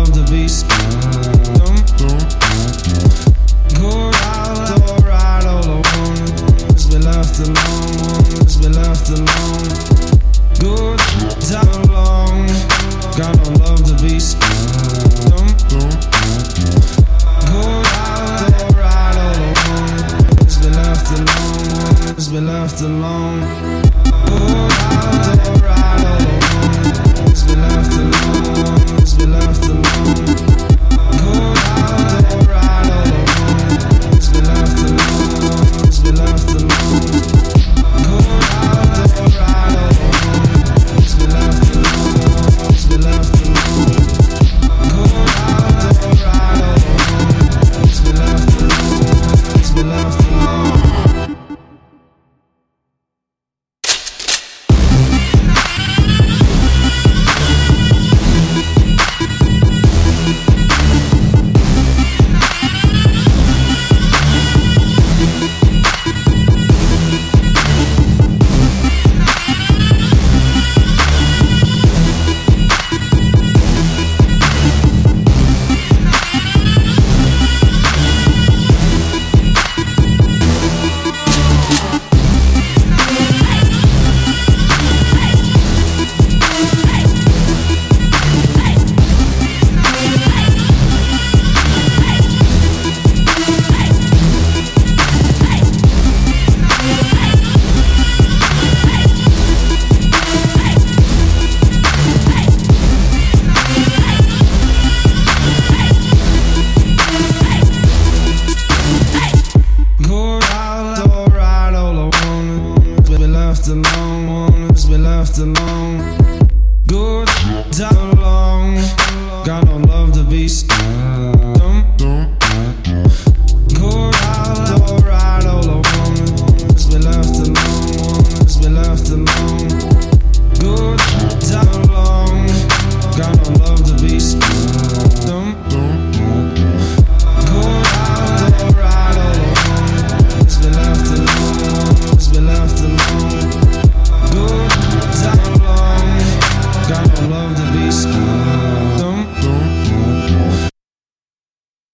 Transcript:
love to be go out, alright, all alone. Let's be left alone, let's be left alone. Good time alone, got no love to be go out, alright, all alone. Let's be left alone, let's be left alone. Go out, alright, all alone. Let's be left alone, let's be left alone. Go out, alright, all alone. Let's be left alone, let's be left alone. Go out, alright, all alone. Let's be left alone, let's be left alone. Go out, alright, all alone. Let's be left alone, let's be left alone. Alone, let's be left alone. Good time alone, got no love to be